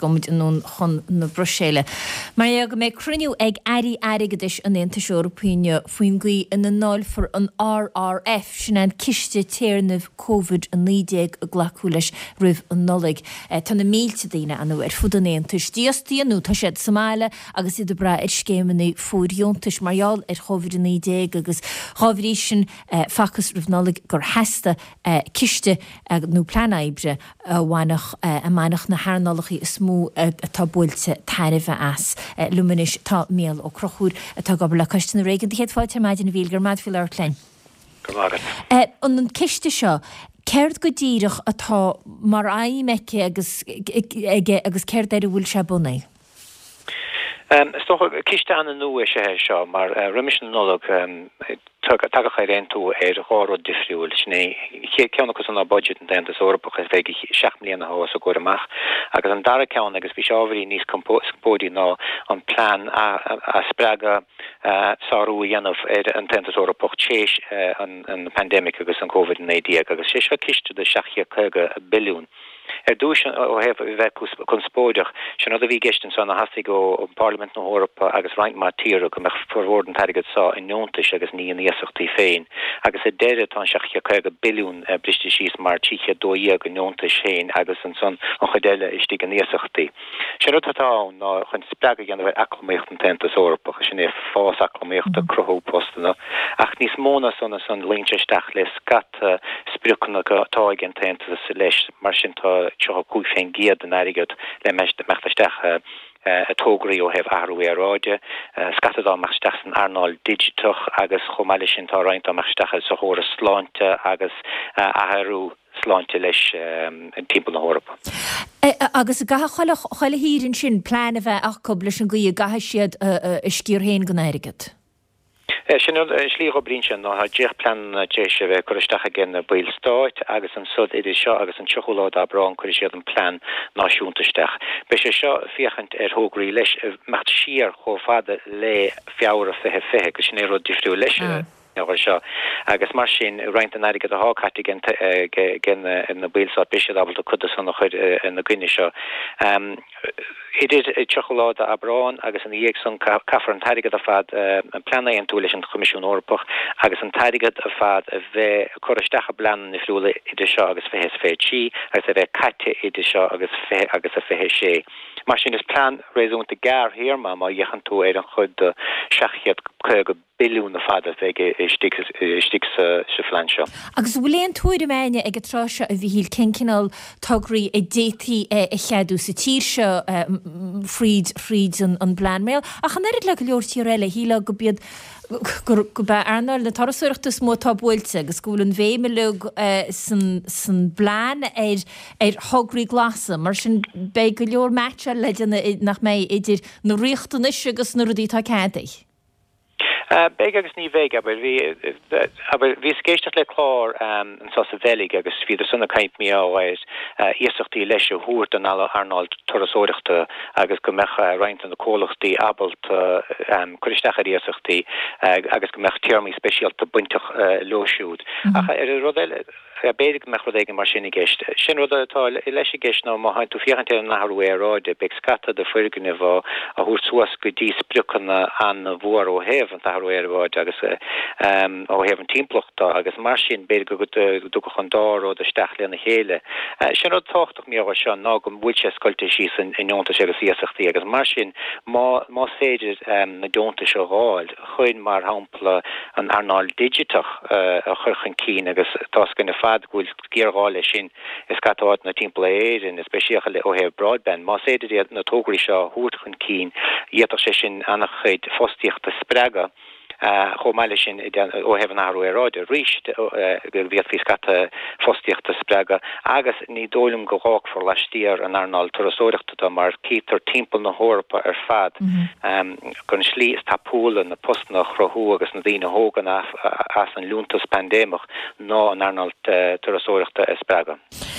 gomid in chun na Brussels. Maar je go me cruniú ag arigadis an Intas Européine faoin gaí in an náil for an RRF sin an ciste téirnamh COVID an 19 a ghlacúlis rih an nolig. Tá na mílte daine an fud an Intas. Díostíanú tá sé Somália agus iad bra scémanna fóríontas marall COVID an 19 agus chábhrí sin facas rih nolig gur heasta ciste nó planaibre bhainach a mainach na haarnalachaí is mú atá builte tairibh as luminis tá méal ó crochúr atá gabal le costain na réigen héad fáilte maidin na bhíl gur maid fiú leirtlein. An ciste seo, céird go díirech atá mar aimeice agus céird ar bhfuil se bunna? Stoch kiste an nua seo mar remission nolog tagach rentu goro difriúil sné ceannachgus an budget an dentas Europach is veigi 6 milliún há a goach agus an dara cean agus bhí áhrí níos compódí ná an plán a spraga sáú dhéanamh an dentas Europach chéis an pandemic agus an COVID-19 agus sé seo kiste de 6 billiún. Dúis ó hef bheith conspóideach sin a bhí geistin san na hasig ó Parliament na Europa agus reint má tíra go meach forhórdan tarigad sá in nóntais agus ní níosachtí féin agus déire tá 6 billiún bristi síos mar tíche dóí go nóntais féin agus an son an chodéile istí go níosachtí. Sin rutatá ná chun spega gan bheith acclaméocht an tentas Europa sin é fás acclaméocht a crothú postana ach níos móna son línteisteach le scat spruchanna tá an tentas leis mar sin Tjo koe féin giad an airigad le mechtasteach a tógraí ó hef ahrú ráide, scatadá mechtaach san Arnold digitoch agus chomáile sin tá roiint a mechtaach sa hóra sláinte agus ahrú sláinte leis an timppla na Europa. Agus gaha choile hírin sin plán a bheith ach leis an gaí gaha siad scíor héin gan airigad. Sin slí brín ná ha déch plan déise bheith chuisteach gin na bhil stáit agus an sud idir seo agus an tucholád a brán chuir siad an plan náisiúntaisteach. Bei sé seo fiachant thógraí leis mecht siar cho fada le fiabhar a fethe go sin é rud difriú leis seo agus mar sin reint an airigad a hácatí gin na bhilsá bisiad abal a chud san chuid na gcuine seo. Idir tucholáda a brán agus an dhéag san caafar an tairigad a fad an plana an túlis an Comisiún Europach agus an tairigad a fad a bheith choristeach a blanan i friúla idir seo agus fehes fétí agus a bheith caite idir seo agus a fehe sé. Mar sin is plan réúnta gar hirma má dhéchan tú an chud 6 billiún a fada bheith stig sa flan seo. Agus bhfuilon túir meine ag tráise a bhí híl cincinál tugraí a détaí a cheadú sa tír seo fríd an blan méil. Ach an erid le go leortí réile híla go bead go be Arnold na tarasúireachtas mó tá builte agus gúlann bhéimeúg san blan ar thograí glasa mar sin be go leor mete leidirna nach mé idir nó riochtanis agus nó rudí tá ceadaigh. Beg agus ní bheith aber bhí scéisteach le chlár an sa bheig agus fiidir sanna caiint mí áhaid íochttaí leis a thuairt an Arnold torasóireachta agus go mecha reint an na cólachtaí abalt chuisteach a íochttaí agus go mech tearmí speisialta buintach lóisiúd. Rudéile beidir me chudéige mar sinna gist. Sin rudatá leis gist ná má hain tú fiachanta an nahrú ráide be scata de fuiganna bh a thuair suas go dtí spluchanna an bhór ó heh an nahrú ráide agus ó heh an timpplachtá agus mar sin beidir go dúcha an dár ó de steachla na chéile. Sin táchtach mí á se ná go bhúilte scoilte síos in nóntas agus íochtaí agus mar sin má féidir na dónta seo gháil chuin mar hampla an Arnold digitach a churchan cín agus táscanna gúil géarháile sin is catáid na timppla éidir especiacha le ó heh broadband má séidir na tógraí seo thuairchan cín iadach sé sin annach chuid fostíochta spreaga chomáile sin ó heh an ahrú ráide ríist gur bhíad fí scata fostíochta spreaga agus ní dóilm go gách for leistíar an Arnold torasóireachta mar cítar timppla na Hórpa ar fad gon slí is tapúla na postna chrothú agus na dtíine hógan as an lúntas pandémach ná an Arnold torasóireachta spreaga.